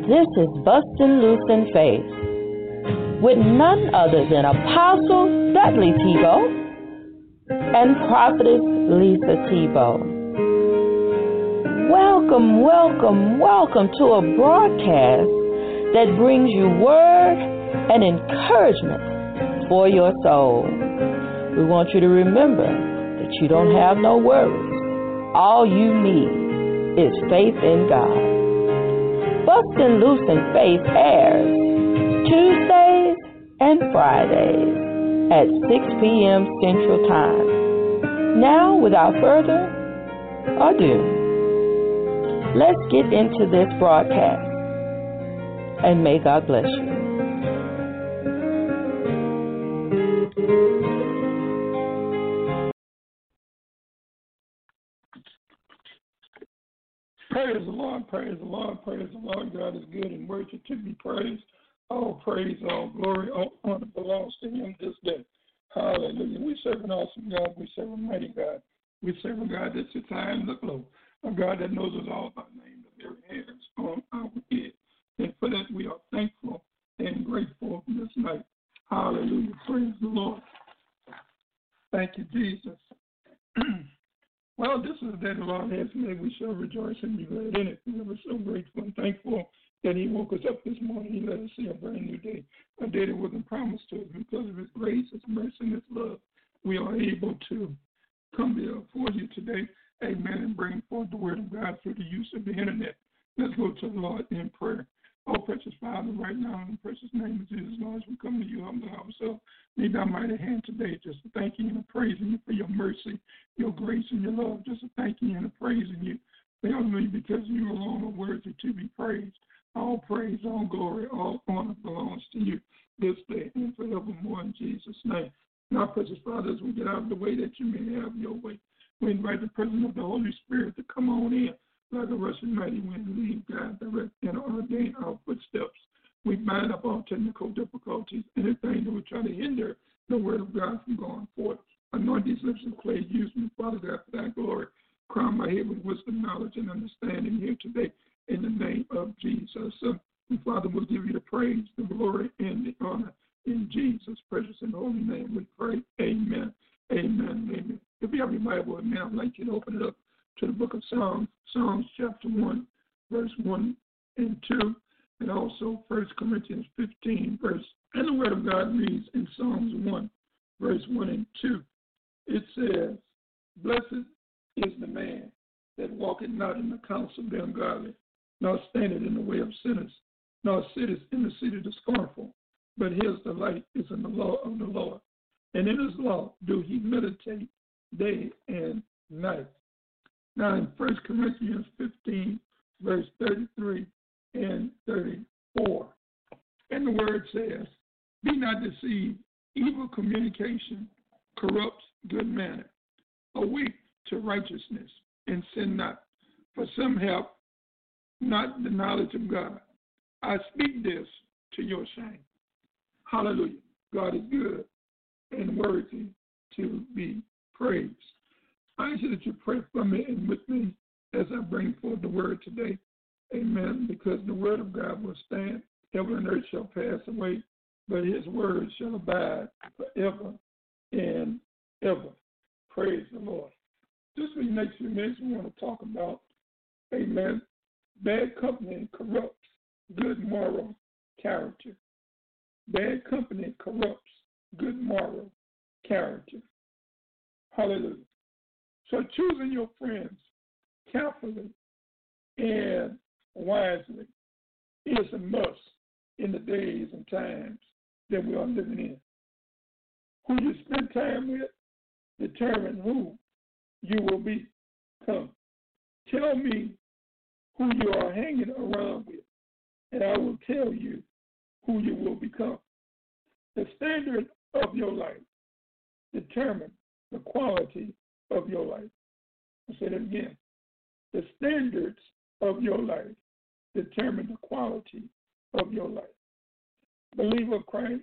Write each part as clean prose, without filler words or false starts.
This is Bustin' Loose in Faith with none other than Apostle Dudley Tebow and Prophetess Lisa Tebow. Welcome, welcome, welcome to a broadcast that brings you word and encouragement for your soul. We want you to remember that you don't have no worries. All you need is faith in God. Bustin' Loose in Faith airs Tuesdays and Fridays at 6 p.m. Central Time. Now, without further ado, let's get into this broadcast, and may God bless you. Praise the Lord, praise the Lord, praise the Lord. God is good and worthy to be praised. All praise, all glory, all honor belongs to Him this day. Hallelujah. We serve an awesome God. We serve a mighty God. We serve a God that sits high and looks low. A God that knows us all by name, the very hairs on our head. And for that we are thankful and grateful this night. Hallelujah. Praise the Lord. Thank you, Jesus. Well, this is the day the Lord has made. We shall rejoice and be glad in it. We are so grateful and thankful that He woke us up this morning. He let us see a brand new day, a day that wasn't promised to us. Because of His grace, His mercy, and His love, we are able to come before you today, amen, and bring forth the word of God through the use of the internet. Let's go to the Lord in prayer. Oh, precious Father, right now, in the precious name of Jesus, Lord, as we come to you, humble ourselves, need thy mighty hand today, just to thank you and praising you for your mercy, your grace, and your love, just to thank you and praising you, hallelujah, because you alone are worthy to be praised. All praise, all glory, all honor belongs to you this day and forevermore in Jesus' name. Now, precious Father, as we get out of the way that you may have your way, we invite the presence of the Holy Spirit to come on in like a rushing mighty wind, lead, guide, direct, and ordain our footsteps. We bind up all technical difficulties, anything that would try to hinder the word of God from going forth. Anoint these lips of clay, use me, Father God, for thy glory. Crown my head with wisdom, knowledge, and understanding here today in the name of Jesus. And Father, we'll give you the praise, the glory, and the honor. In Jesus' precious and holy name we pray. Amen. Amen. Amen. If you have your Bible, amen, I'd like you to open it up to the book of Psalms, Psalms chapter 1, verse 1 and 2, and also 1 Corinthians 15, verse, and the word of God reads in Psalms 1, verse 1 and 2. It says, blessed is the man that walketh not in the counsel of the ungodly, nor standeth in the way of sinners, nor sitteth in the seat of the scornful, but his delight is in the law of the Lord. And in his law do he meditate day and night. Now in 1 Corinthians 15, verse 33 and 34, and the word says, be not deceived, evil communication corrupts good manner. Awake to righteousness and sin not, for some have not the knowledge of God. I speak this to your shame. Hallelujah. God is good and worthy to be praised. I ask you that you pray for me and with me as I bring forth the word today. Amen. Because the word of God will stand. Heaven and earth shall pass away, but his word shall abide forever and ever. Praise the Lord. Just for the next few minutes, we want to talk about, amen, bad company corrupts good moral character. Bad company corrupts good moral character. Hallelujah. So choosing your friends carefully and wisely is a must in the days and times that we are living in. Who you spend time with determine who you will become. Tell me who you are hanging around with, and I will tell you who you will become. The standard of your life determines the quality of your life. I'll say that again. The standards of your life determine the quality of your life. Believer of Christ,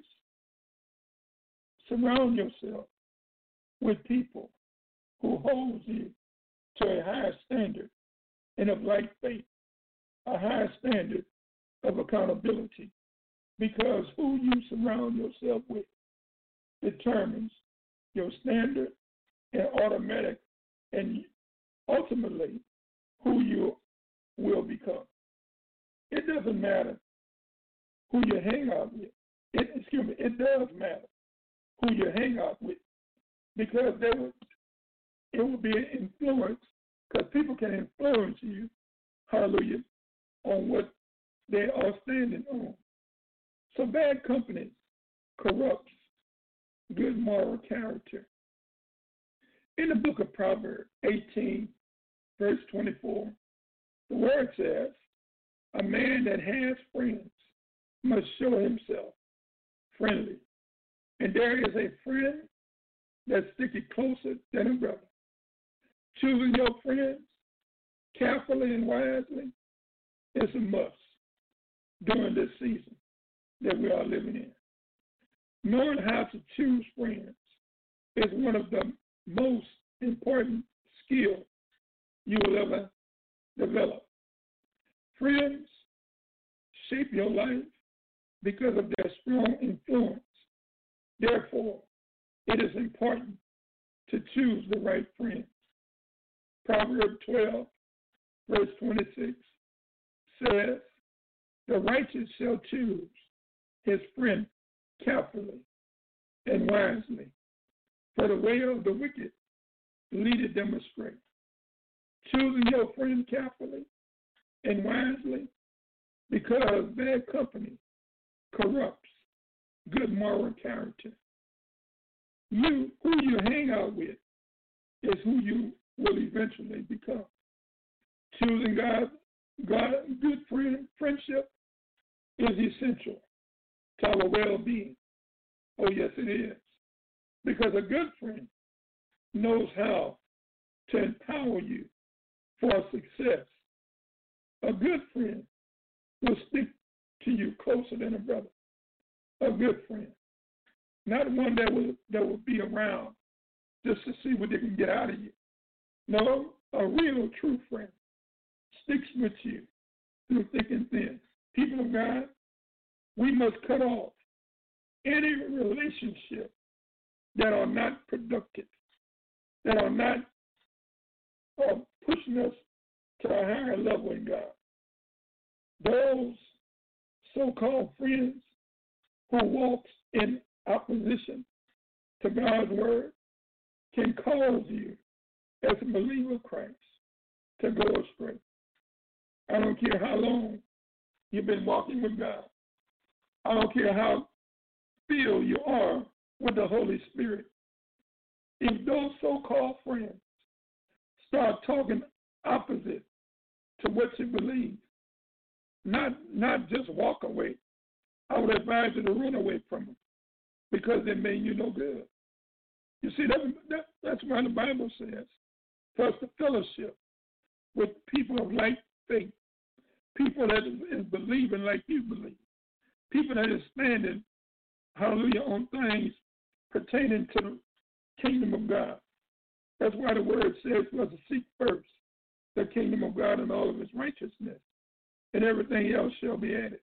surround yourself with people who hold you to a higher standard and of like faith, a higher standard of accountability, because who you surround yourself with determines your standard and automatic and ultimately who you will become. It doesn't matter who you hang out with. It does matter who you hang out with, because it will be an influence, because people can influence you, hallelujah, on what they are standing on. So bad company corrupts good moral character. In the book of Proverbs 18, verse 24, the word says, a man that has friends must show himself friendly. And there is a friend that sticketh closer than a brother. Choosing your friends carefully and wisely is a must during this season that we are living in. Knowing how to choose friends is one of the most important skills you will ever develop. Friends shape your life because of their strong influence. Therefore, it is important to choose the right friends. Proverbs 12, verse 26 says, the righteous shall choose his friend carefully and wisely, for the way of the wicked leadeth them astray. Choosing your friend carefully and wisely, because bad company corrupts good moral character. Who you hang out with is who you will eventually become. Choosing good friendship is essential to our well-being. Oh, yes, it is. Because a good friend knows how to empower you for success. A good friend will stick to you closer than a brother. A good friend. Not one that will be around just to see what they can get out of you. No, a real true friend sticks with you through thick and thin. People of God, we must cut off any relationship that are not productive, that are not pushing us to a higher level in God. Those so-called friends who walk in opposition to God's word can cause you, as a believer of Christ, to go astray. I don't care how long you've been walking with God. I don't care how filled you are with the Holy Spirit. If those so-called friends start talking opposite to what you believe, not just walk away, I would advise you to run away from them, because they mean you no good. You see, that's why the Bible says for us to fellowship with people of like faith, people that is believing like you believe, people that is standing, hallelujah, on things pertaining to the kingdom of God. That's why the word says for us to seek first the kingdom of God and all of its righteousness, and everything else shall be added.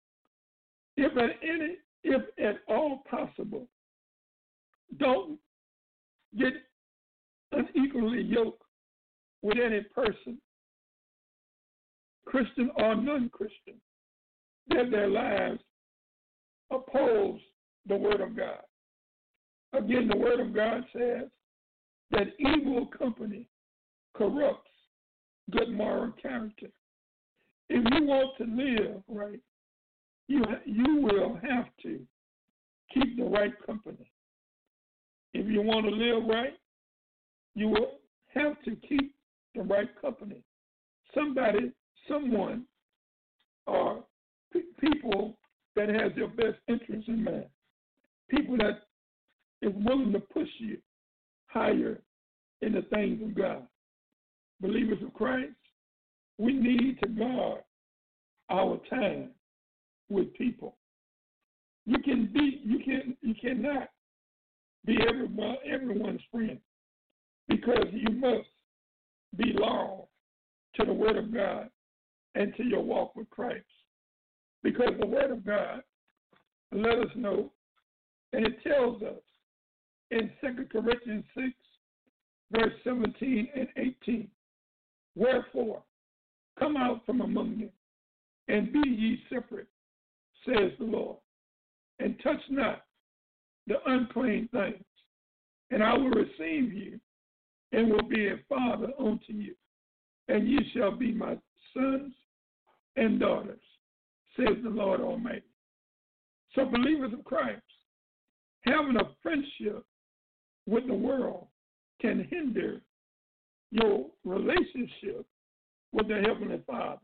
If at all possible, don't get unequally yoked with any person, Christian or non-Christian, that their lives oppose the word of God. Again, the word of God says that evil company corrupts good moral character. If you want to live right, you will have to keep the right company. If you want to live right, you will have to keep the right company. Someone, or people that has your best interests in mind. People that is willing to push you higher in the things of God. Believers of Christ, we need to guard our time with people. You cannot be everyone's friend, because you must belong to the Word of God and to your walk with Christ. Because the Word of God let us know, and it tells us in 2 Corinthians 6, verse 17 and 18, wherefore, come out from among them, and be ye separate, says the Lord, and touch not the unclean things, and I will receive you, and will be a father unto you, and ye shall be my sons and daughters, says the Lord Almighty. So believers of Christ, having a friendship with the world can hinder your relationship with the Heavenly Father.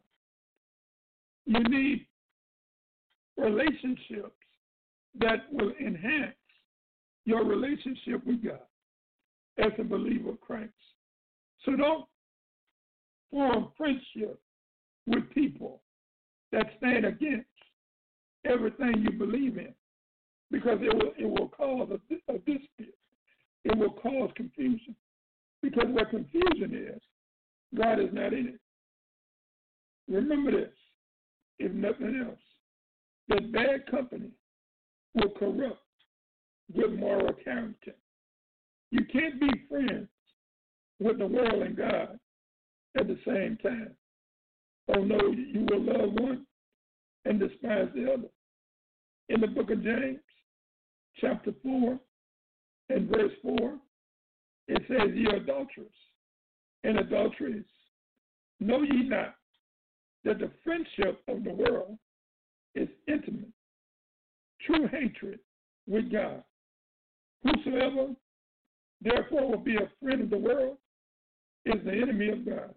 You need relationships that will enhance your relationship with God as a believer of Christ. So don't form friendship with people that stand against everything you believe in, because it will cause a dispute. It will cause confusion. Because where confusion is, God is not in it. Remember this, if nothing else, that bad company will corrupt good moral character. You can't be friends with the world and God at the same time. Oh no, you will love one and despise the other. In the book of James, chapter 4 and verse 4, it says, ye adulterers and adulteries, know ye not that the friendship of the world is intimate, true hatred with God. Whosoever therefore will be a friend of the world is the enemy of God.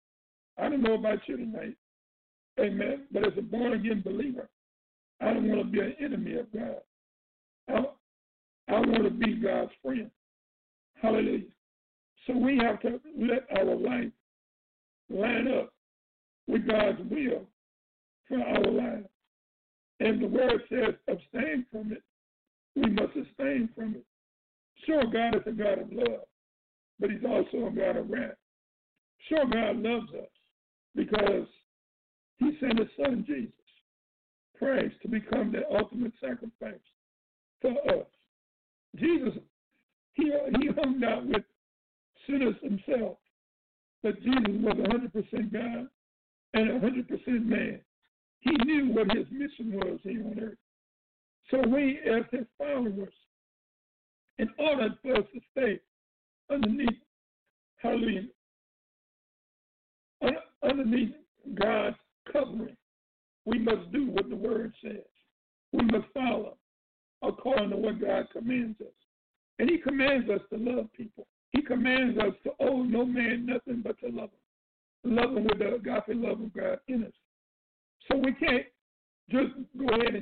I don't know about you tonight, amen, but as a born-again believer, I don't want to be an enemy of God. I want to be God's friend. Hallelujah. So we have to let our life line up with God's will for our lives. And the word says abstain from it. We must abstain from it. Sure, God is a God of love, but he's also a God of wrath. Sure, God loves us because he sent his son, Jesus Christ, to become the ultimate sacrifice for us. Jesus, he hung out with sinners himself, but Jesus was 100% God and 100% man. He knew what his mission was here on earth. So we, as his followers, in order for us to stay underneath, hallelujah, underneath God's covering, we must do what the word says. We must follow according to what God commands us. And he commands us to love people. He commands us to owe no man nothing but to love him. Love him with the agape love of God in us. So we can't just go ahead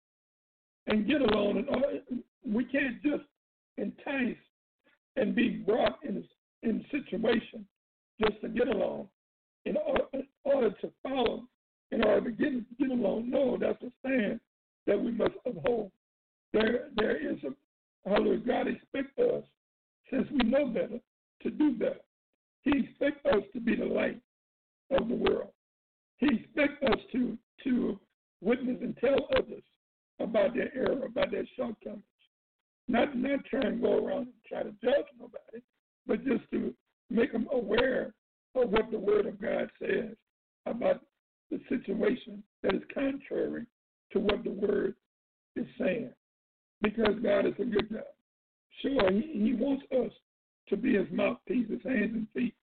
and get along. And we can't just entice and be brought in situation just to get along in order to follow, in order to get along. No, that's a stand that we must uphold. There is hallelujah, God expects us, since we know better, to do better. He expects us to be the light of the world. He expects us to witness and tell others about their error, about their shortcomings. Not try and go around and try to judge nobody, but just to make them aware of what the Word of God says about the situation that is contrary to what the Word is saying. Because God is a good God. Sure, he wants us to be his mouthpiece, his hands and feet.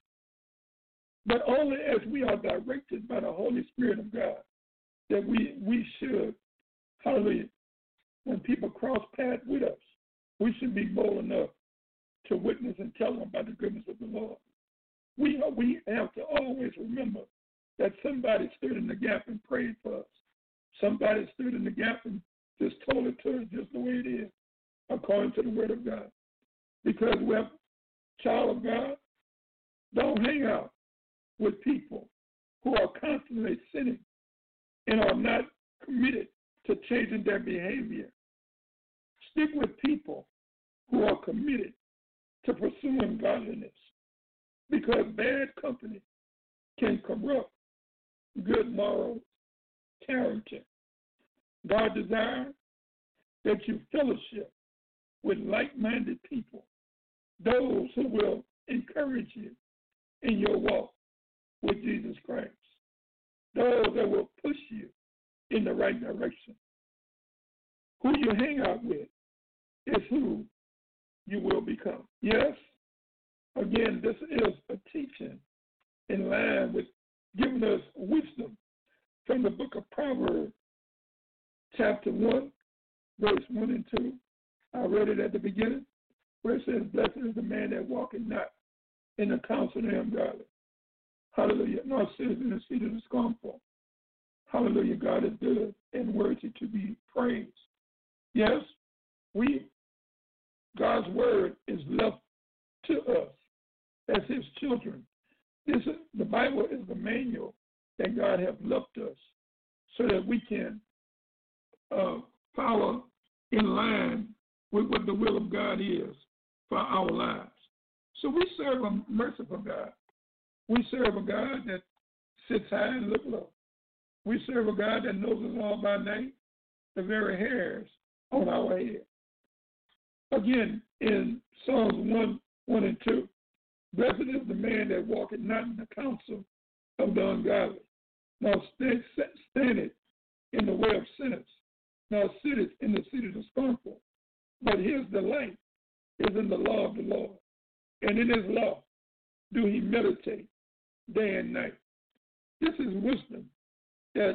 But only as we are directed by the Holy Spirit of God that we should, hallelujah, when people cross paths with us, we should be bold enough to witness and tell them about the goodness of the Lord. We have to always remember that somebody stood in the gap and prayed for us. Somebody stood in the gap and just told it to us just the way it is, according to the Word of God. Because we're child of God, don't hang out with people who are constantly sinning and are not committed to changing their behavior. Stick with people who are committed to pursuing godliness, because bad company can corrupt good moral character. God desires that you fellowship with like-minded people, those who will encourage you in your walk with Jesus Christ, those that will push you in the right direction. Who you hang out with is who you will become. Yes, again, this is a teaching in line with giving us wisdom from the book of Proverbs, chapter 1, verse 1 and 2. I read it at the beginning, where it says, blessed is the man that walketh not in the counsel of the ungodly. Hallelujah. Nor sitteth in the seat of the scornful. Hallelujah. God is good and worthy to be praised. Yes, God's word is left to us as his children. The Bible is the manual that God has left us so that we can follow in line with what the will of God is for our lives. So we serve a merciful God. We serve a God that sits high and looks low. We serve a God that knows us all by name, the very hairs on our head. Again, in Psalms 1 and 2, blessed is the man that walketh not in the counsel of the ungodly, nor standeth in the way of sinners, nor sitteth in the seat of the scornful. But his delight is in the law of the Lord, and in his law do he meditate day and night. This is wisdom that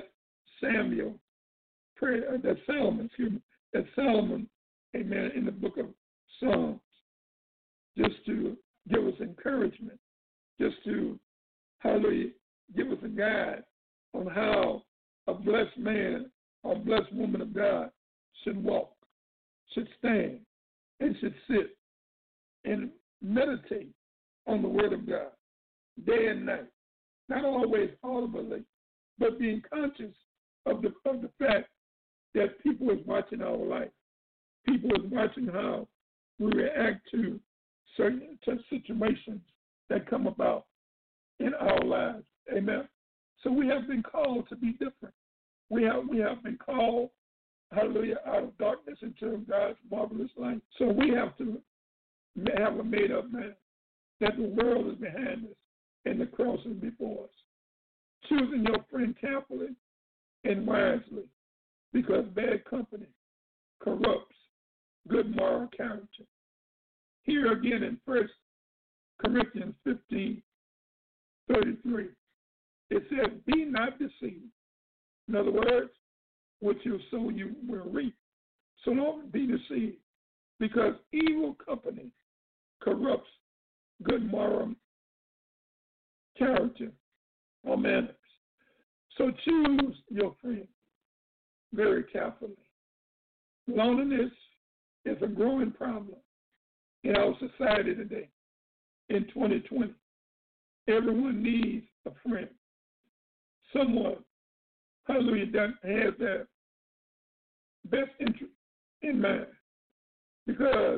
Solomon, amen, in the book of Psalms, just to give us encouragement, just to, hallelujah, give us a guide on how a blessed man or blessed woman of God should walk, should stand, and should sit and meditate on the word of God day and night, not always audibly, but being conscious of the fact that people is watching our life. People is watching how we react to certain situations that come about in our lives. Amen. So we have been called to be different. We have been called, hallelujah, out of darkness into God's marvelous light. So we have to have a made-up mind that the world is behind us and the cross is before us. Choosing your friend carefully and wisely, because bad company corrupts good moral character. Here again in 1 Corinthians 15:33, it says, be not deceived. In other words, what you sow you will reap. So don't be deceived, because evil company corrupts good moral character or manners. So choose your friends very carefully. Loneliness is a growing problem in our society today, in 2020. Everyone needs a friend, someone, hallelujah, that has their best interest in mind, because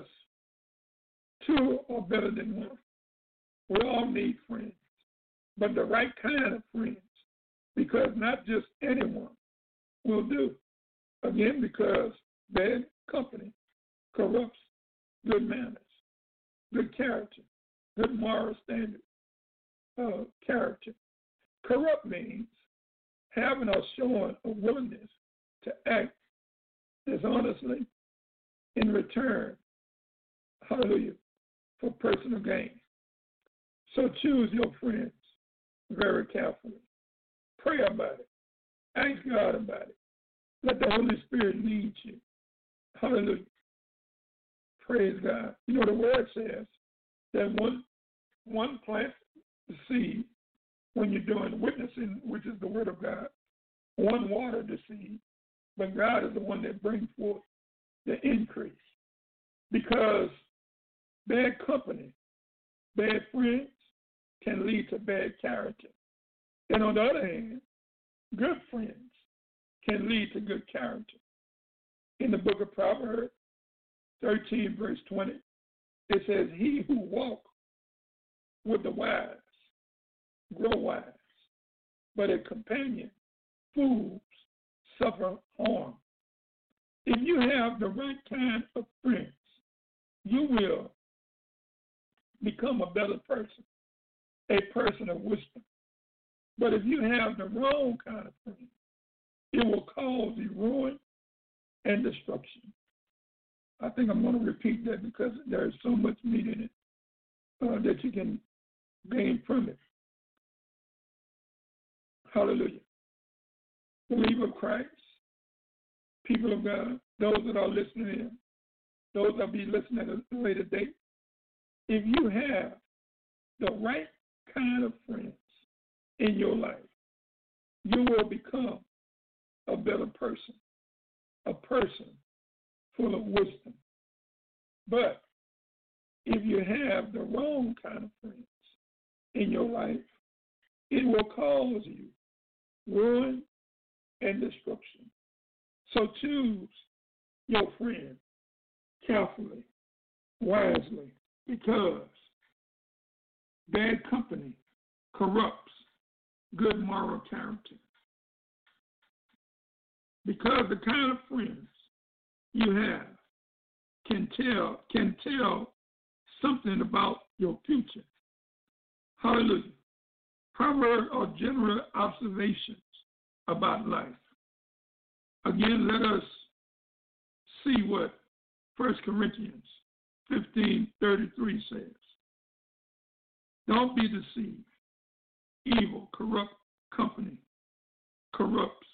two are better than one. We all need friends, but the right kind of friends, because not just anyone will do. Again, because bad company corrupts good manners, good character, good moral standard character. Corrupt means having or showing a willingness to act dishonestly in return, hallelujah, for personal gain. So choose your friends very carefully. Pray about it. Ask God about it. Let the Holy Spirit lead you. Hallelujah. Praise God. You know, the word says that one plants the seed when you're doing witnessing, which is the word of God. One watered the seed, but God is the one that brings forth the increase. Because bad company, bad friends can lead to bad character. And on the other hand, good friends can lead to good character. In the book of Proverbs 13, verse 20, it says, he who walks with the wise grow wise, but a companion, fools, suffer harm. If you have the right kind of friends, you will become a better person, a person of wisdom. But if you have the wrong kind of friends, it will cause you ruin and destruction. I think I'm going to repeat that because there is so much meat in it that you can gain from it. Hallelujah. Believer of Christ, people of God, those that are listening in, those that will be listening at a later date, if you have the right kind of friends in your life, you will become a better person, a person full of wisdom. But if you have the wrong kind of friends in your life, it will cause you ruin and destruction. So choose your friend carefully, wisely, because bad company corrupts good moral character. Because the kind of friends you have can tell something about your future. Hallelujah. Proverbs are general observations about life. Again, let us see what 1 Corinthians 15:33 says. Don't be deceived. Evil, corrupt company corrupts.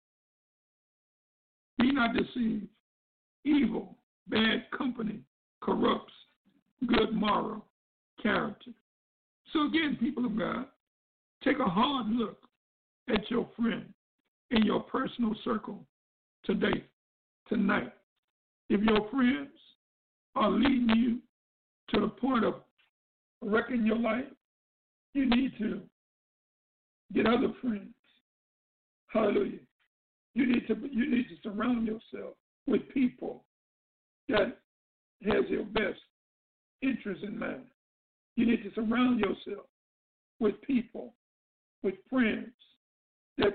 Be not deceived. Evil, bad company corrupts good moral character. So again, people of God, take a hard look at your friend in your personal circle today, tonight. If your friends are leading you to the point of wrecking your life, you need to get other friends. Hallelujah. You need to surround yourself with people that has your best interest in mind. You need to surround yourself with people, with friends that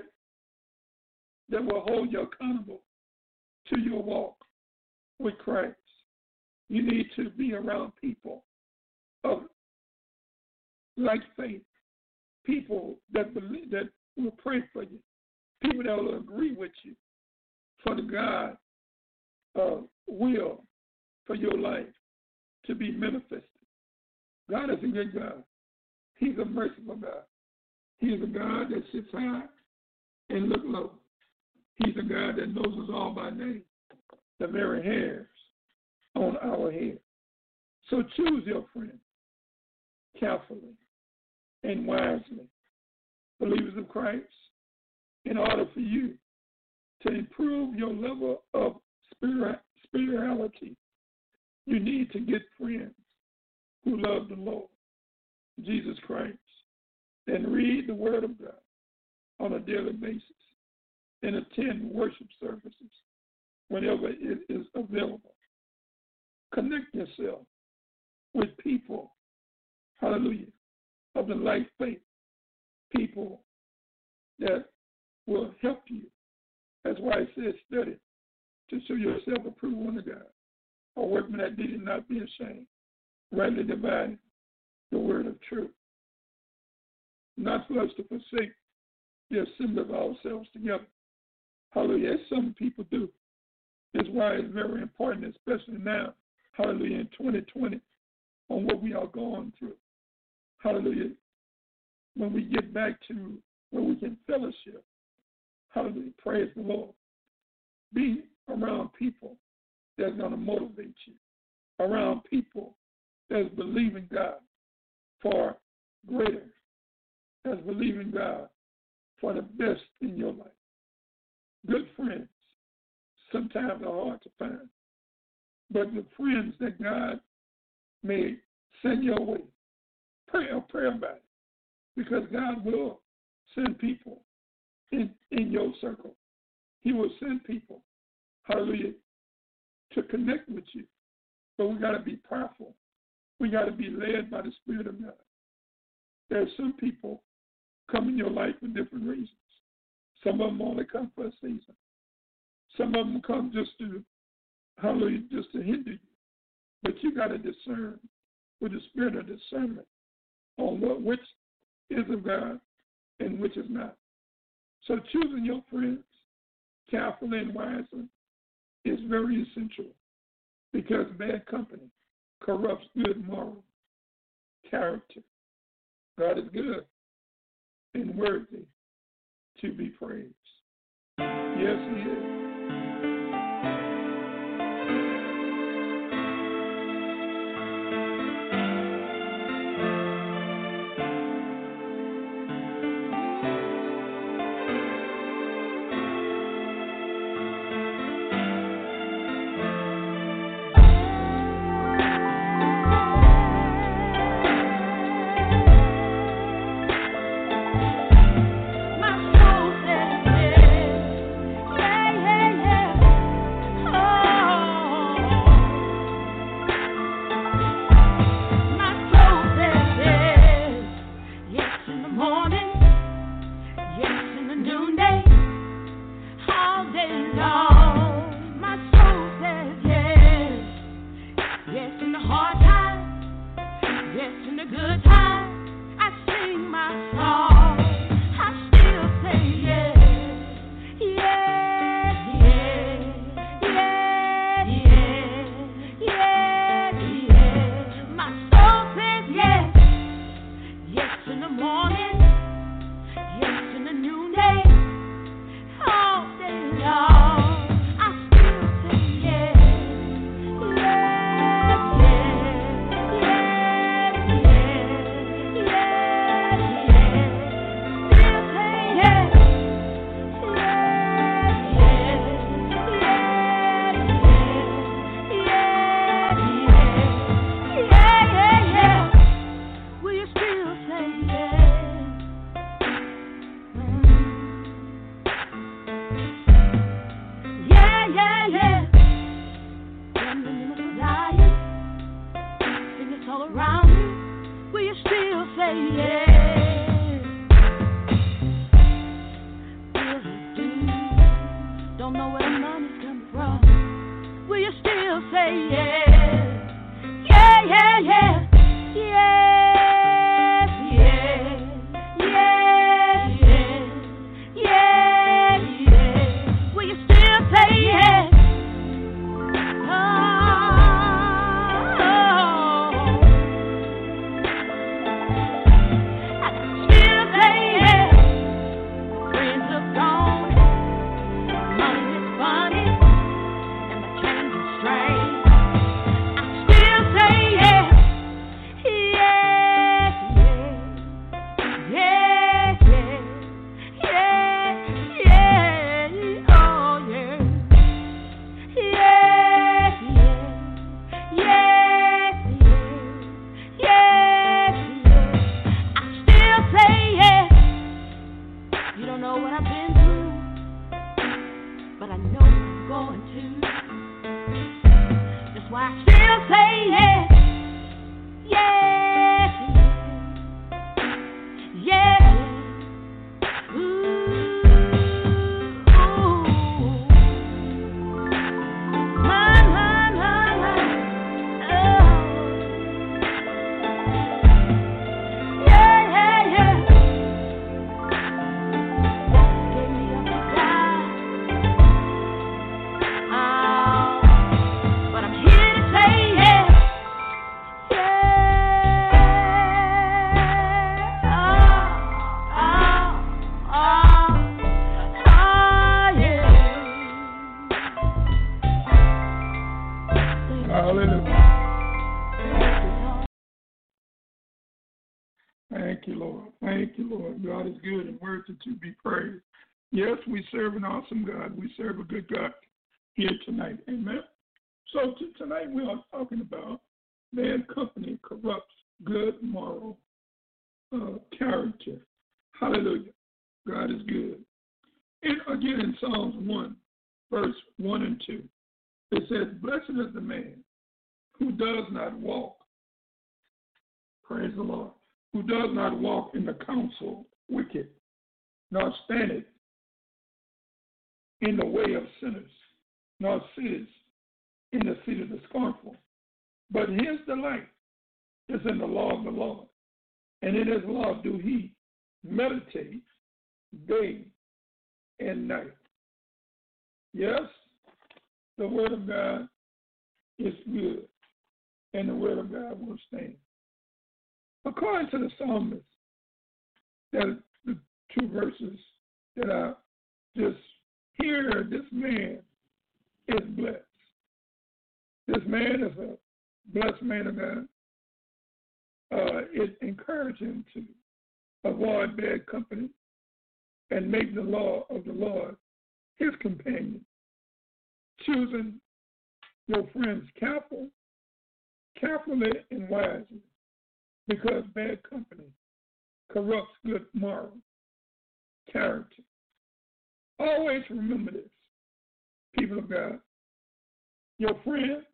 will hold you accountable to your walk with Christ. You need to be around people of like faith, people that believe, that will pray for you, people that will agree with you for the God will for your life to be manifested. God is a good God. He's a merciful God. He is a God that sits high and look low. He's a God that knows us all by name, the very hairs on our head. So choose your friend carefully and wisely. Believers of Christ, in order for you to improve your level of spirituality, you need to get friends who love the Lord, Jesus Christ, and read the Word of God on a daily basis and attend worship services whenever it is available. Connect yourself with people, hallelujah, of the like faith, people that will help you. That's why it says study to show yourself approved unto God, a workman that needed not be ashamed, rightly dividing the word of truth. Not for us to forsake the assembly of ourselves together. Hallelujah. As some people do. That's why it's very important, especially now, hallelujah, in 2020, on what we are going through. Hallelujah. When we get back to where we can fellowship, hallelujah, praise the Lord. Be around people that's going to motivate you, around people that's believing God for greater, that's believing God for the best in your life. Good friends sometimes are hard to find, but the friends that God may send your way, pray about it, because God will send people in your circle. He will send people, hallelujah, to connect with you. But we got to be prayerful. We got to be led by the Spirit of God. There are some people come in your life for different reasons. Some of them only come for a season. Some of them come just to, hallelujah, just to hinder you. But you got to discern with the spirit of discernment on which is of God and which is not. So choosing your friends carefully and wisely is very essential, because bad company corrupts good moral character. God is good and worthy to be praised. Yes, He is. Thank you, Lord. Thank you, Lord. God is good and worthy to be praised. Yes, we serve an awesome God. We serve a good God here tonight. Amen. So tonight we are talking about bad company corrupts good moral character. Hallelujah. God is good. And again in Psalms 1, verse 1 and 2, it says, "Blessed is the man who does not walk," praise the Lord, "who does not walk in the counsel of wicked, nor standeth in the way of sinners, nor sitteth in the seat of the scornful. But his delight is in the law of the Lord, and in his law do he meditate day and night. Yes, the word of God is good, and the word of God will stand. According to the psalmist, that the two verses that I just hear, this man is blessed. This man is a blessed man of God. It encourages him to avoid bad company and make the law of the Lord his companion, choosing your friends carefully and wisely, because bad company corrupts good moral character. Always remember this, people of God. Your friend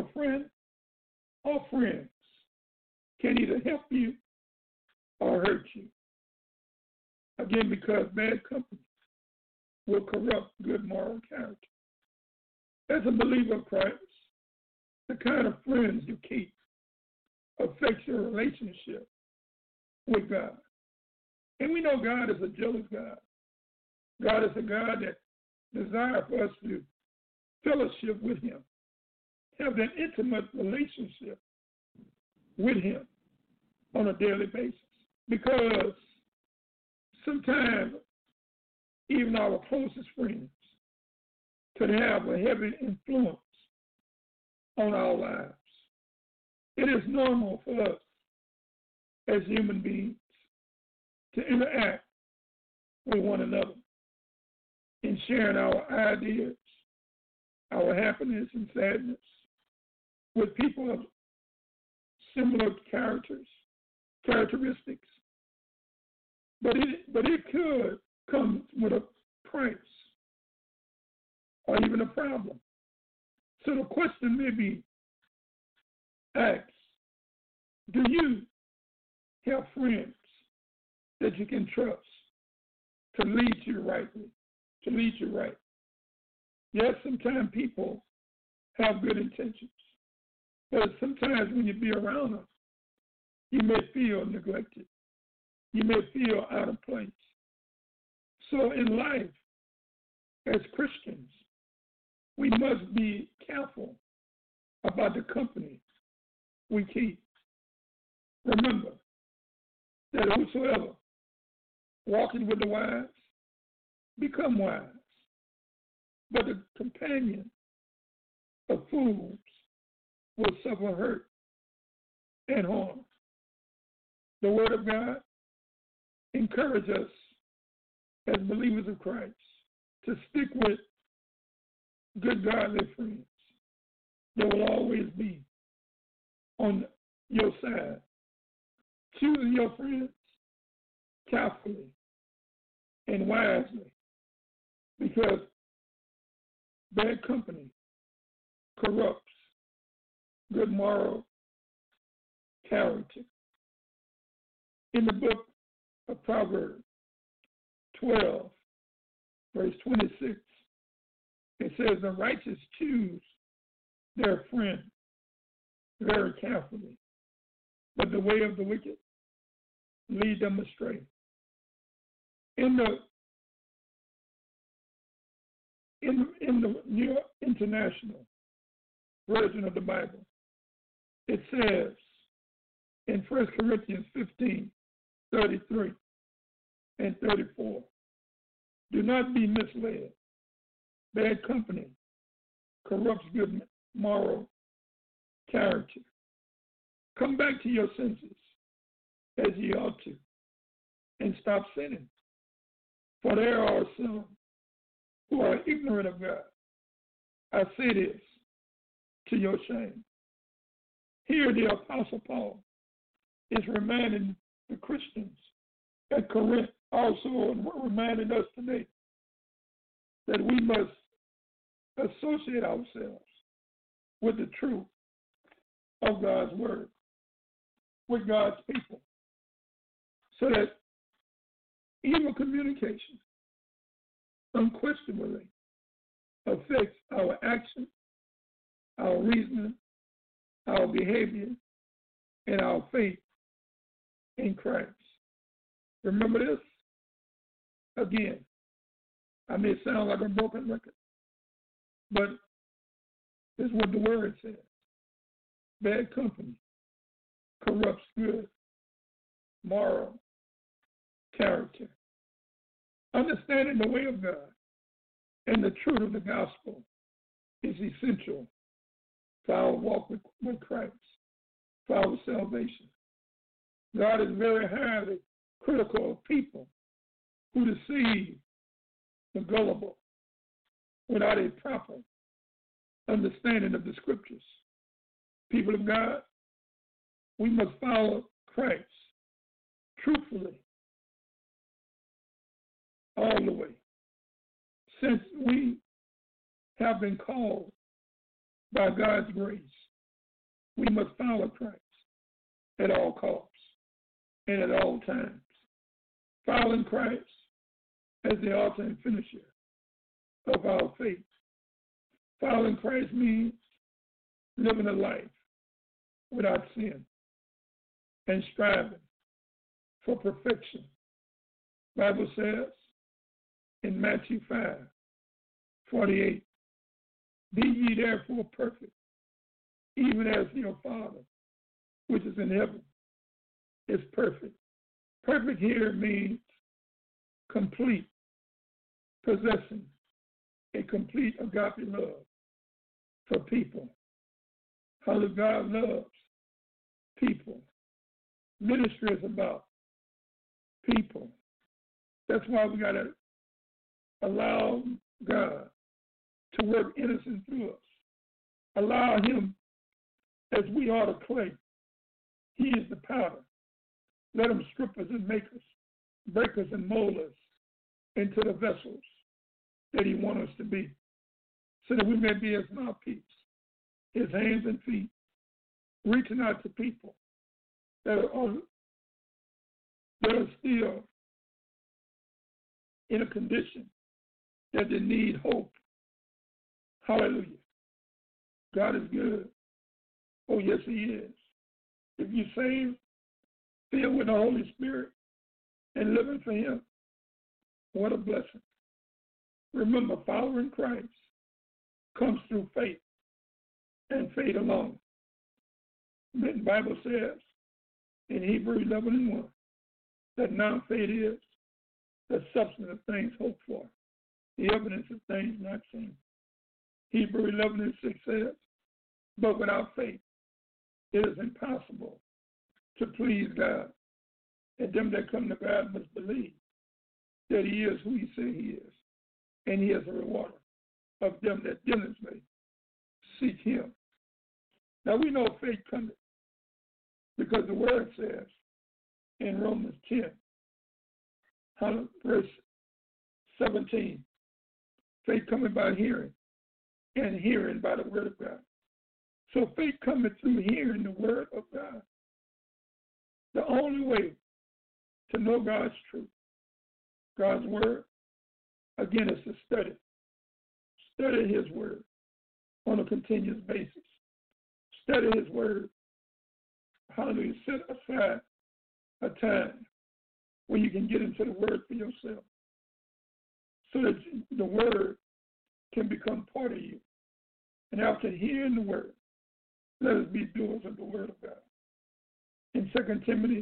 or friends can either help you or hurt you. Again, because bad company will corrupt good moral character. As a believer of Christ, the kind of friends you keep affects your relationship with God. And we know God is a jealous God. God is a God that desires for us to fellowship with him, have that intimate relationship with him on a daily basis. Because sometimes even our closest friends could have a heavy influence on our lives. It is normal for us as human beings to interact with one another in sharing our ideas, our happiness and sadness with people of similar characteristics. But it could come with a price or even a problem. So the question may be asked, do you have friends that you can trust to lead you rightly, to lead you right? Yes, sometimes people have good intentions, but sometimes when you be around them, you may feel neglected. You may feel out of place. So in life, as Christians, we must be careful about the company we keep. Remember that whosoever walking with the wise become wise, but the companion of fools will suffer hurt and harm. The Word of God encourages us as believers of Christ to stick with good godly friends that will always be on your side. Choosing your friends carefully and wisely, because bad company corrupts good moral character. In the book of Proverbs 12, verse 26, it says, the righteous choose their friend very carefully, but the way of the wicked lead them astray. In the New York International Version of the Bible, it says in 1 Corinthians 15, 33 and 34, do not be misled. Bad company corrupts good moral character. Come back to your senses as ye ought to, and stop sinning. For there are some who are ignorant of God. I say this to your shame. Here the Apostle Paul is reminding the Christians at Corinth also, and reminding us today, that we must associate ourselves with the truth of God's word, with God's people, so that evil communication unquestionably affects our action, our reasoning, our behavior, and our faith in Christ. Remember this? Again, I may sound like a broken record, but this is what the word says. Bad company corrupts good, moral character. Understanding the way of God and the truth of the gospel is essential for our walk with Christ, for our salvation. God is very highly critical of people who deceive the gullible without a proper understanding of the scriptures. People of God, we must follow Christ truthfully all the way. Since we have been called by God's grace, we must follow Christ at all costs and at all times. Following Christ as the author and finisher of our faith. Following Christ means living a life without sin and striving for perfection. The Bible says in Matthew 5:48, be ye therefore perfect, even as your Father, which is in heaven, is perfect. Perfect here means complete, possessing a complete agape love for people. How God loves people. Ministry is about people. That's why we got to allow God to work innocent through us. Allow him, as we are the clay. He is the powder. Let him strip us and make us, break us and mold us into the vessels that he wants us to be, so that we may be his mouthpiece, his hands and feet, reaching out to people that are still in a condition that they need hope. Hallelujah. God is good. Oh, yes, he is. If you're saved, filled with the Holy Spirit, and living for him, what a blessing. Remember, following Christ comes through faith, and faith alone. The Bible says in Hebrews 11:1 that now faith is the substance of things hoped for, the evidence of things not seen. Hebrews 11:6 says, but without faith it is impossible to please God. And them that come to God must believe that he is who he said he is, and he is a rewarder of them that diligently seek him. Now we know faith cometh because the word says in Romans 10, verse 17, faith cometh by hearing, and hearing by the word of God. So faith cometh through hearing the word of God. The only way to know God's truth, God's word, again, is to study. Study his word on a continuous basis. Study his word. Hallelujah. Set aside a time where you can get into the word for yourself, so that the word can become part of you. And after hearing the word, let us be doers of the word of God. In 2 Timothy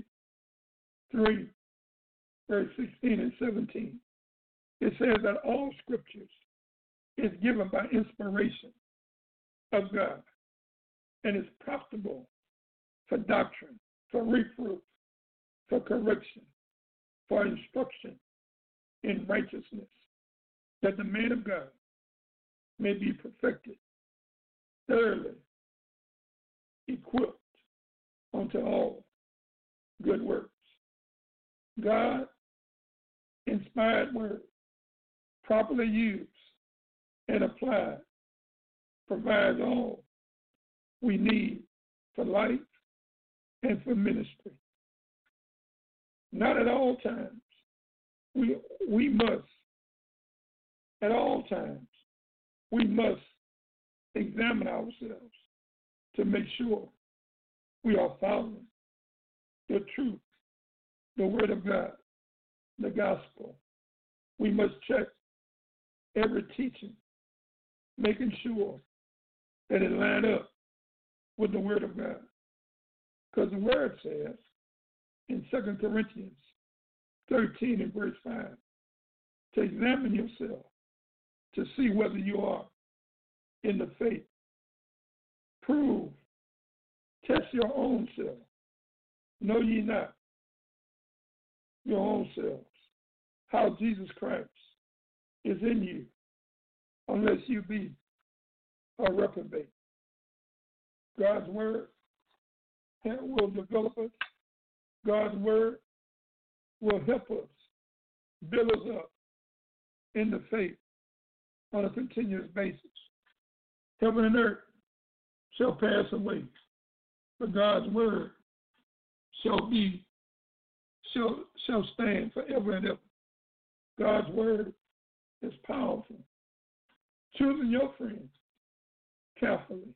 3, verse 16 and 17, it says that all scriptures is given by inspiration of God and is profitable for doctrine, for reproof, for correction, for instruction in righteousness, that the man of God may be perfected, thoroughly equipped unto all good works. God inspired word, properly used and applied, provides all we need for life and for ministry. Not at all times. We must, at all times, we must examine ourselves to make sure we are following the truth, the Word of God, the gospel. We must check every teaching, making sure that it lines up with the Word of God. Because the Word says in 2 Corinthians 13 and verse 5, to examine yourself to see whether you are in the faith. Prove, test your own self. Know ye not your own selves how Jesus Christ is in you, unless you be a reprobate. God's word will develop us. God's word will help us, build us up in the faith on a continuous basis. Heaven and earth shall pass away, but God's word shall stand forever and ever. God's word is powerful. Choosing your friends carefully,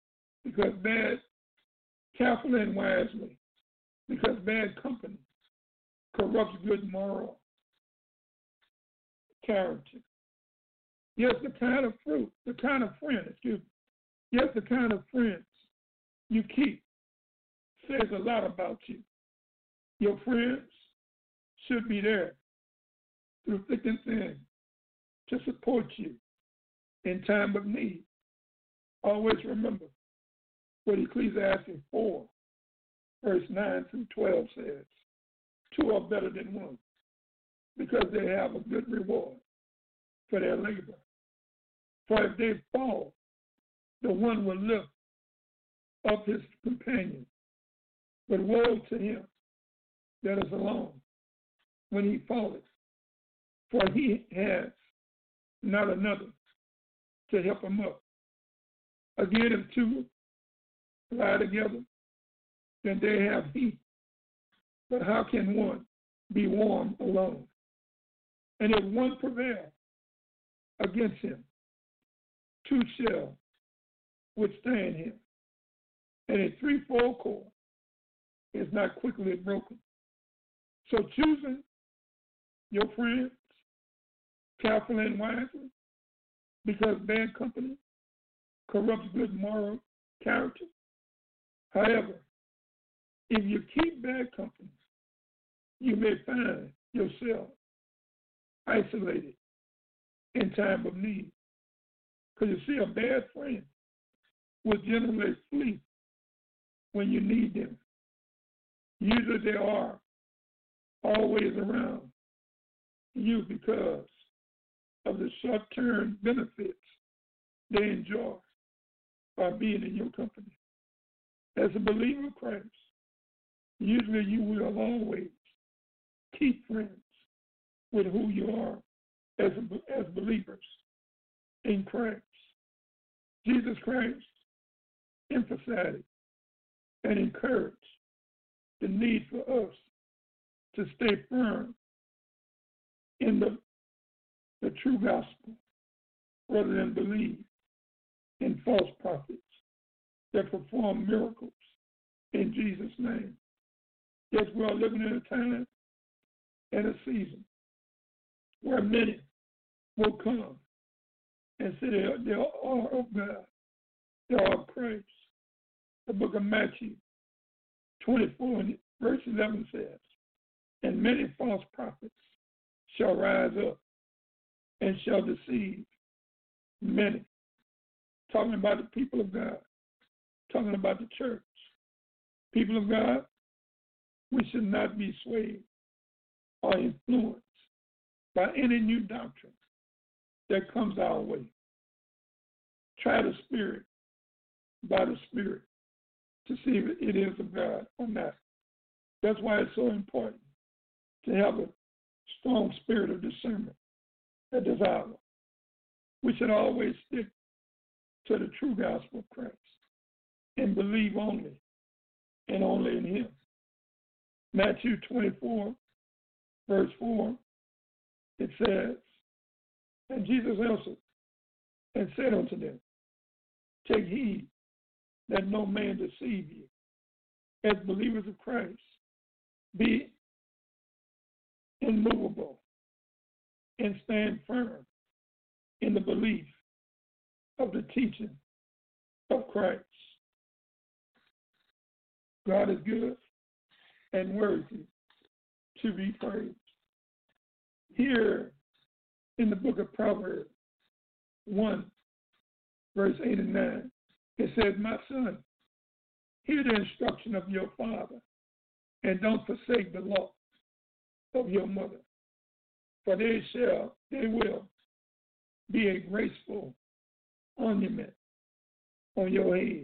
carefully and wisely, because bad company corrupts good moral character. Yes, the kind of friends you keep says a lot about you. Your friends should be there through thick and thin to support you in time of need. Always remember what Ecclesiastes 4, verse 9 through 12 says. Two are better than one, because they have a good reward for their labor. For if they fall, the one will lift up his companion. But woe to him that is alone when he falleth, for he has not another to help him up. Again, if two lie together, then they have heat. But how can one be warm alone? And if one prevail against him, two shall withstand him. And a threefold cord is not quickly broken. So choosing your friends carefully and wisely, because bad company corrupts good moral character. However, if you keep bad company, you may find yourself isolated in time of need. Because you see, a bad friend will generally flee when you need them. Usually they are always around you because of the short-term benefits they enjoy by being in your company. As a believer of Christ, usually you will always keep friends with who you are as believers in Christ. Jesus Christ emphasized and encouraged the need for us to stay firm in the true gospel rather than believe in false prophets that perform miracles in Jesus' name. Yes, we are living in a time and a season where many will come and say they are of God, they are of Christ. The book of Matthew 24 and verse 11 says, and many false prophets shall rise up and shall deceive many. Talking about the people of God, talking about the church. People of God, we should not be swayed or influenced by any new doctrine that comes our way. Try the Spirit by the Spirit to see if it is of God or not. That's why it's so important to have a strong spirit of discernment at this hour. We should always stick to the true gospel of Christ and believe only and only in Him. Matthew 24, verse 4, it says, and Jesus answered and said unto them, take heed that no man deceive you. As believers of Christ, be immovable and stand firm in the belief of the teaching of Christ. God is good and worthy to be praised. Here in the book of Proverbs 1, verse 8 and 9, it says, my son, hear the instruction of your father, and don't forsake the law of your mother. For they will be a graceful ornament on your head,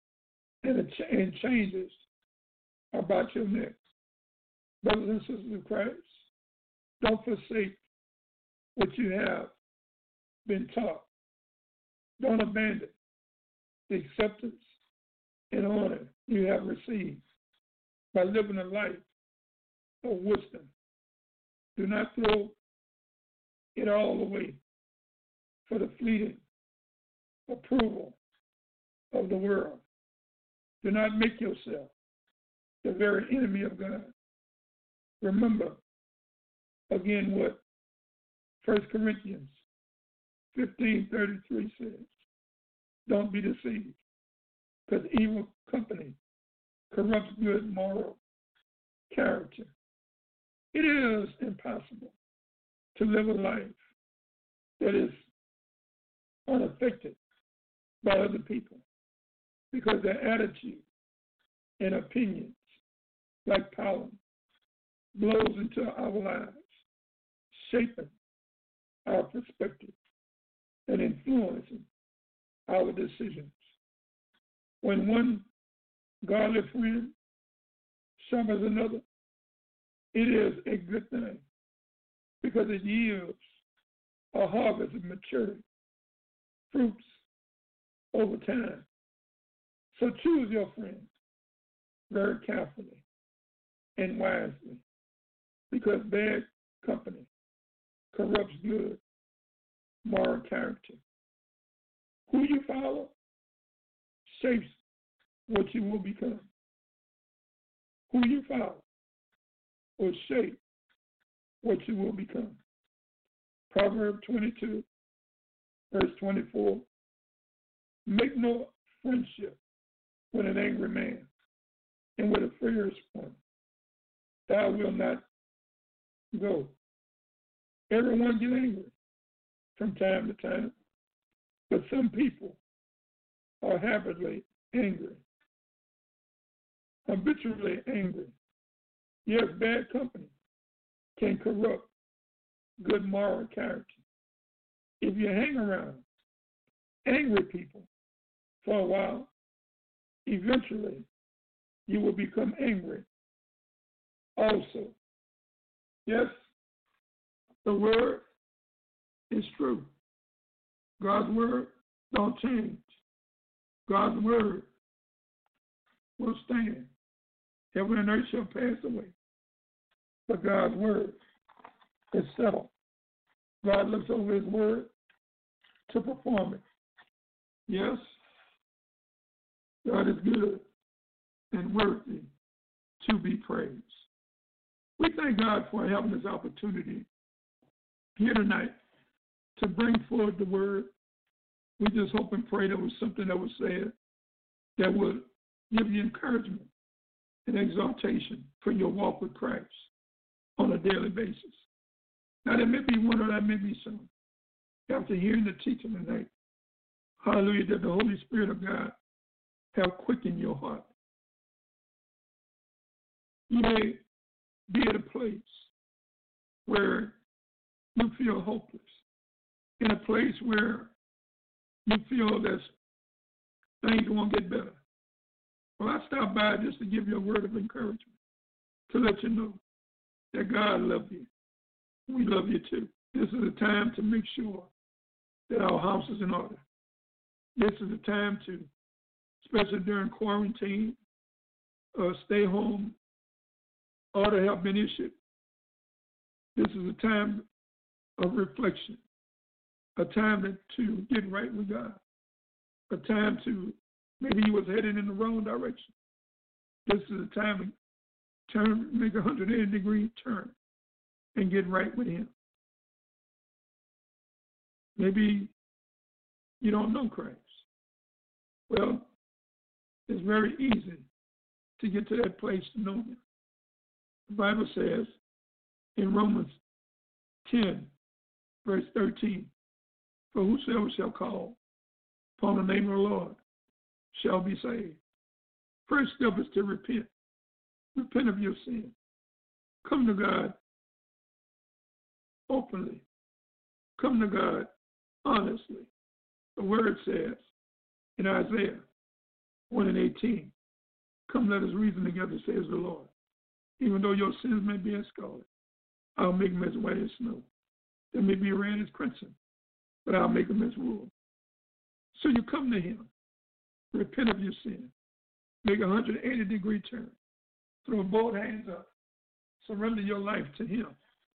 and changes about your neck. Brothers and sisters of Christ, don't forsake what you have been taught. Don't abandon the acceptance and honor you have received by living a life of wisdom. Do not throw it all away for the fleeting approval of the world. Do not make yourself the very enemy of God. Remember, again, what 1 Corinthians 15:33 says. Don't be deceived, because evil company corrupts good moral character. It is impossible to live a life that is unaffected by other people, because their attitude and opinions, like pollen, blows into our lives, shaping our perspective and influencing our decisions. When one godly friend shuns another, it is a good thing, because it yields a harvest of maturity, fruits over time. So choose your friends very carefully and wisely, because bad company corrupts good moral character. Who you follow shapes what you will become. Who you follow will shape what you will become. Proverbs 22, verse 24. Make no friendship with an angry man, and with a furious one thou wilt not go. Everyone gets angry from time to time, but some people are habitually angry, habitually angry. Yes, bad company can corrupt good moral character. If you hang around angry people for a while, eventually you will become angry also. Yes, the word is true. God's word don't change. God's word will stand. Heaven and earth shall pass away, but God's word is settled. God looks over his word to perform it. Yes, God is good and worthy to be praised. We thank God for having this opportunity here tonight to bring forward the word. We just hope and pray there was something that was said that would give you encouragement and exaltation for your walk with Christ on a daily basis. Now, there may be one or there may be some. After hearing the teaching tonight, hallelujah, that the Holy Spirit of God have quickened your heart. You may be at a place where you feel hopeless, in a place where you feel that things won't get better. Well, I stopped by just to give you a word of encouragement, to let you know that God loves you. We love you too. This is a time to make sure that our house is in order. This is a time to, especially during quarantine, stay home order have been issued. This is a time of reflection. a time to get right with God, a time to, maybe he was headed in the wrong direction. This is a time to turn, make a 180-degree turn and get right with him. Maybe you don't know Christ. Well, it's very easy to get to that place to know him. The Bible says in Romans 10, verse 13, for whosoever shall call upon the name of the Lord shall be saved. First step is to repent. Repent of your sin. Come to God openly. Come to God honestly. The word says in Isaiah 1:18, come let us reason together, says the Lord. Even though your sins may be as scarlet, I'll make them as white as snow. They may be red as crimson, but I'll make them as wool. So you come to him, repent of your sin, make a 180-degree turn, throw both hands up, surrender your life to him,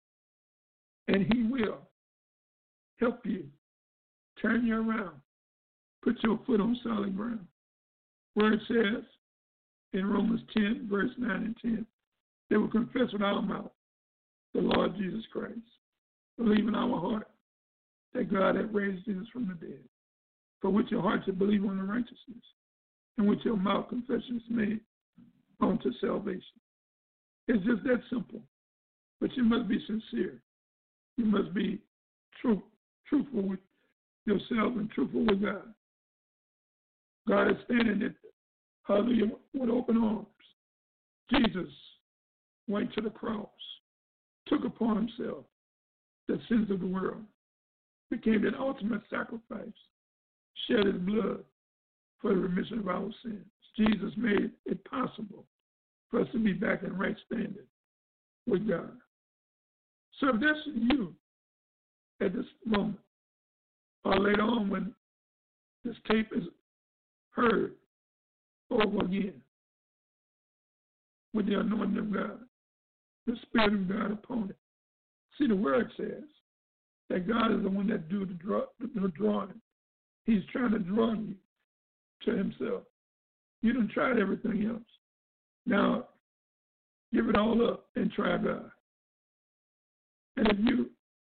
and he will help you turn you around, put your foot on solid ground. Where it says in Romans 10, verse 9 and 10, they will confess with our mouth the Lord Jesus Christ, believe in our heart that God hath raised Jesus from the dead, for which your heart should believe on the righteousness, and with your mouth confession is made unto salvation. It's just that simple. But you must be sincere. You must be truthful with yourself and truthful with God. God is standing at, hallelujah, with open arms. Jesus went to the cross, took upon himself the sins of the world, became an ultimate sacrifice, shed his blood for the remission of our sins. Jesus made it possible for us to be back in right standing with God. So if that's you at this moment, or later on when this tape is heard over again, with the anointing of God, the Spirit of God upon it. See, the word says that God is the one that do the drawing. He's trying to draw you to himself. You done tried everything else. Now, give it all up and try God. And if you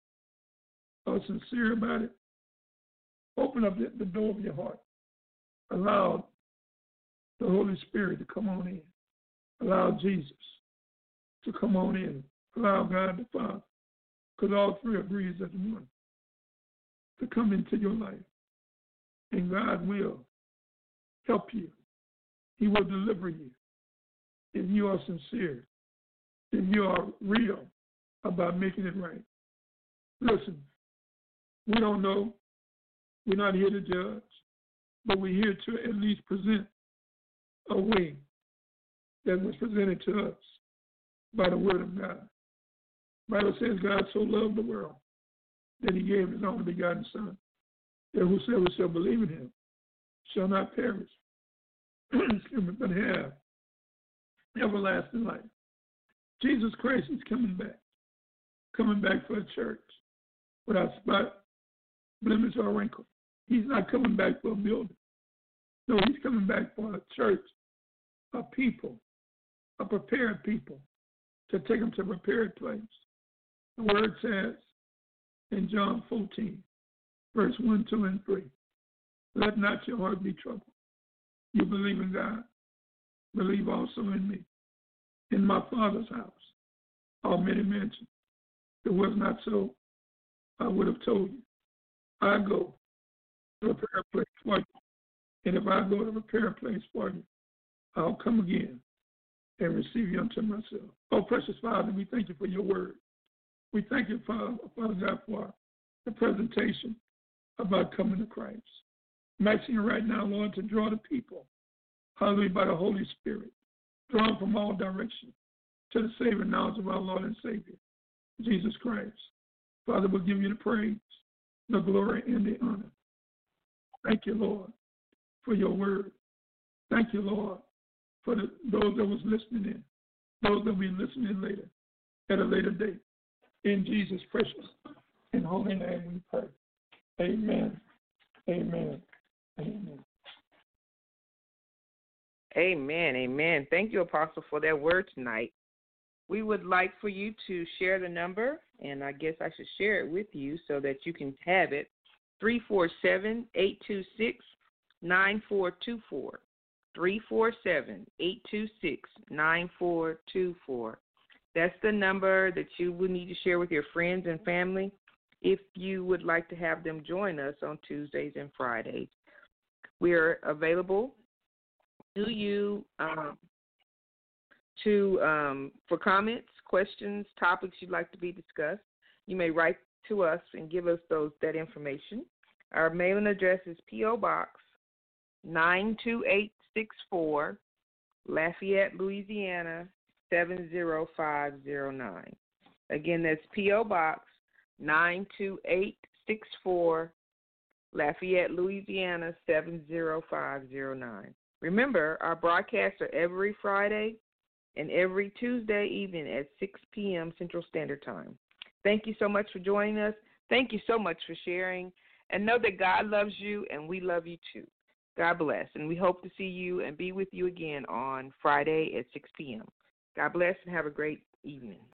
are sincere about it, open up the door of your heart. Allow the Holy Spirit to come on in. Allow Jesus to come on in. Allow God the Father, because all three agrees as one, to come into your life. And God will help you. He will deliver you if you are sincere, if you are real about making it right. Listen, we don't know. We're not here to judge, but we're here to at least present a way that was presented to us by the word of God. The Bible says God so loved the world that he gave his only begotten Son, that whosoever shall believe in him shall not perish, but have everlasting life. Jesus Christ is coming back for a church without spot, blemish, or wrinkle. He's not coming back for a building. No, he's coming back for a church, a people, a prepared people, to take them to a prepared place. The word says in John 14, verse 1, 2, and 3, let not your heart be troubled. You believe in God, believe also in me. In my Father's house are many mansions. If it was not so, I would have told you. I go to prepare a place for you. And if I go to prepare a place for you, I'll come again and receive you unto myself. Oh, precious Father, we thank you for your word. We thank you, Father God, for the presentation about coming to Christ. I'm asking you right now, Lord, to draw the people, hallelujah, by the Holy Spirit, draw them from all directions to the saving knowledge of our Lord and Savior, Jesus Christ. Father, we'll give you the praise, the glory, and the honor. Thank you, Lord, for your word. Thank you, Lord, for those that was listening in, those that will be listening later, at a later date. In Jesus' precious and holy name we pray. Amen. Amen. Amen. Amen. Amen. Thank you, Apostle, for that word tonight. We would like for you to share the number, and I guess I should share it with you so that you can have it. 347-826-9424. 347-826-9424. That's the number that you will need to share with your friends and family if you would like to have them join us on Tuesdays and Fridays. We are available to you for comments, questions, topics you'd like to be discussed. You may write to us and give us that information. Our mailing address is P.O. Box 92864, Lafayette, Louisiana 70509. Again, that's P.O. Box 92864, Lafayette, Louisiana 70509. Remember, our broadcasts are every Friday and every Tuesday evening at 6 p.m. Central Standard Time. Thank you so much for joining us. Thank you so much for sharing. And know that God loves you and we love you too. God bless. And we hope to see you and be with you again on Friday at 6 p.m. God bless and have a great evening.